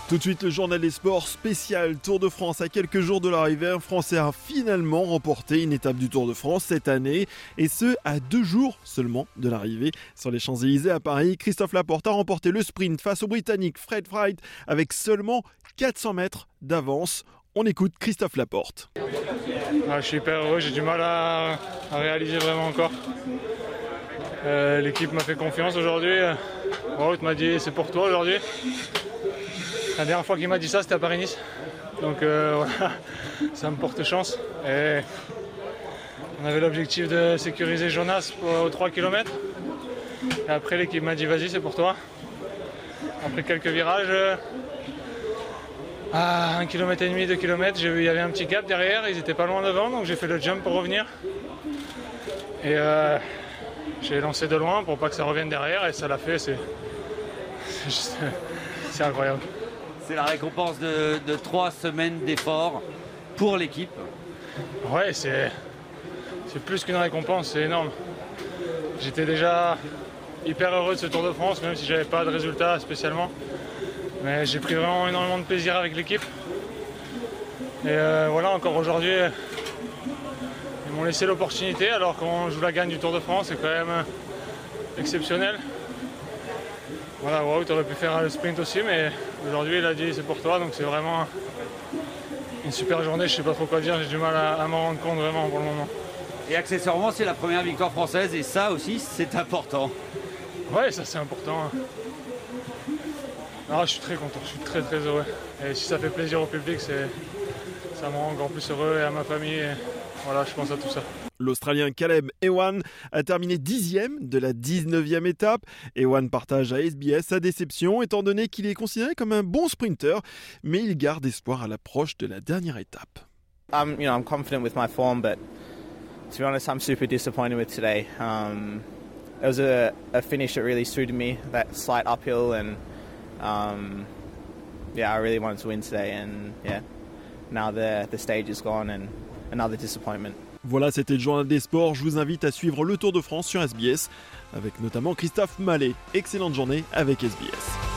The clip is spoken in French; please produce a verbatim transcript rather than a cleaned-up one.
Tout de suite, le journal des sports spécial Tour de France. À quelques jours de l'arrivée, un Français a finalement remporté une étape du Tour de France cette année. Et ce, à deux jours seulement de l'arrivée. Sur les Champs-Élysées à Paris, Christophe Laporte a remporté le sprint face au Britannique Fred Wright avec seulement quatre cents mètres d'avance. On écoute Christophe Laporte. Ah, je suis hyper heureux, j'ai du mal à, à réaliser vraiment encore. Euh, l'équipe m'a fait confiance aujourd'hui. Wout m'a dit c'est pour toi aujourd'hui. La dernière fois qu'il m'a dit ça, c'était à Paris-Nice. Donc euh, voilà, ça me porte chance. Et on avait l'objectif de sécuriser Jonas pour, aux trois kilomètres. Et après, l'équipe m'a dit vas-y, c'est pour toi. Après quelques virages, à un kilomètre et demi, deux kilomètres, j'ai vu il y avait un petit gap derrière, ils étaient pas loin devant, donc j'ai fait le jump pour revenir. Et euh, j'ai lancé de loin pour pas que ça revienne derrière, et ça l'a fait, c'est, c'est, juste, c'est incroyable. C'est la récompense de, de trois semaines d'efforts pour l'équipe. Ouais, c'est, c'est plus qu'une récompense, c'est énorme. J'étais déjà hyper heureux de ce Tour de France, même si j'avais pas de résultats spécialement. Mais j'ai pris vraiment énormément de plaisir avec l'équipe. Et euh, voilà, encore aujourd'hui, ils m'ont laissé l'opportunité, alors qu'on joue la gagne du Tour de France, c'est quand même exceptionnel. Voilà, Wout aurait pu faire le sprint aussi, mais aujourd'hui il a dit c'est pour toi, donc c'est vraiment une super journée, je sais pas trop quoi dire, j'ai du mal à, à m'en rendre compte vraiment pour le moment. Et accessoirement, c'est la première victoire française, et ça aussi, c'est important. Ouais, ça c'est important. Non, je suis très content, je suis très très heureux. Et si ça fait plaisir au public, c'est, ça me rend encore plus heureux et à ma famille. Et voilà, je pense à tout ça. L'Australien Caleb Ewan a terminé dixième de la dix-neuvième étape. Ewan partage à S B S sa déception étant donné qu'il est considéré comme un bon sprinter, mais il garde espoir à l'approche de la dernière étape. Um, you know, I'm confident with my form, but to be honest, I'm super disappointed with today. Um, it was a, a finish that really suited me, that slight uphill, and um, yeah, I really wanted to win today, and yeah, now the the stage is gone, and another disappointment. Voilà, c'était le journal des sports. Je vous invite à suivre le Tour de France sur S B S, avec notamment Christophe Mallet. Excellente journée avec S B S.